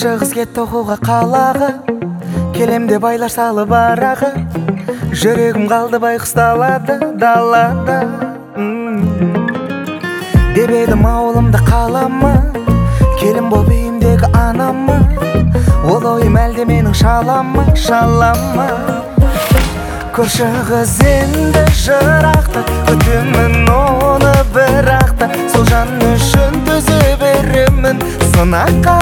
Көрші қыз кетті оқуға қалаға, келем деп байлар салып араға. Жүрегім қалды байқұс далада. Деп едім ауылымда қалама, келін болып үйімдегі анама. Ол ойым әлде менің шалама. Көрші қыз енді жырақта, күтемін оны бірақта. Сол жан үшін төзе беремін сынаққа.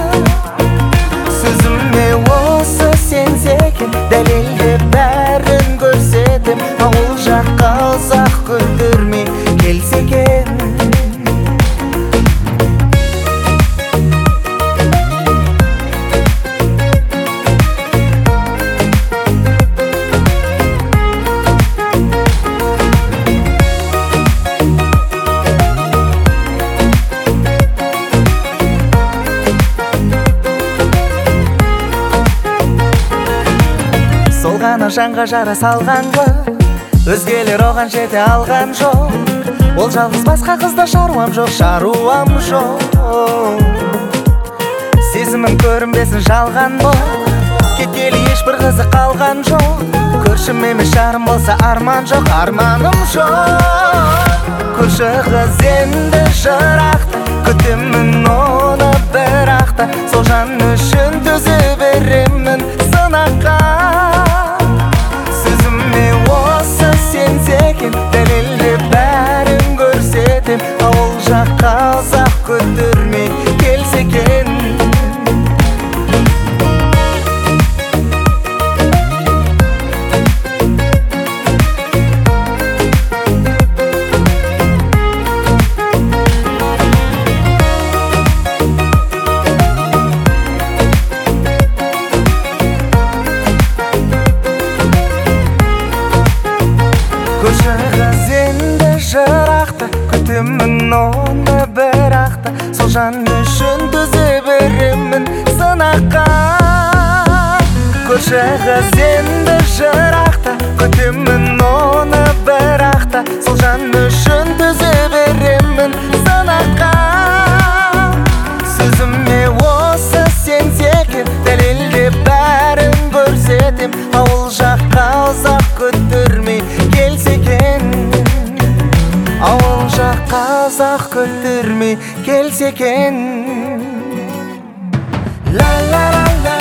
Сөзіме осы сенсе екен, дәлелде бәрін көрсетем. Ауыл жаққа ұзақ күттірмей келсе екен. Сол ғана жанға жара салғанғы, өзгелер оған жете алған жоқ. Ол жалғыз басқа қызда шаруам жоқ. Сезімім көрінбесін жалған бол, кеткелі ешбір қызы қалған жоқ. Көршім емес жарым болса арман жоқ, арманым жоқ. Көрші қыз енді жырақта, күтемін оны бірақта. Сол жан үшін төзе беремін сынаққа. Дәлелде бәрін көрсетем, ауыл жаққа ұзақ күттірмей келсе екен. Көрші қыз енді жырақта, күтемін оны бірақта. Сол жан үшін төзе беремін сынаққа. Көрші қыз енді жырақта, күтемін оны бірақта. Сол жан үшін төзе беремін сынаққа. Сөзіме осы сенсе екен, дәлелде бәрін көрсетем. Ауыл жаққа ұзақ күттірмей келсе екен. Ауыл жаққа ұзақ күттірмей келсе екен. La la la la.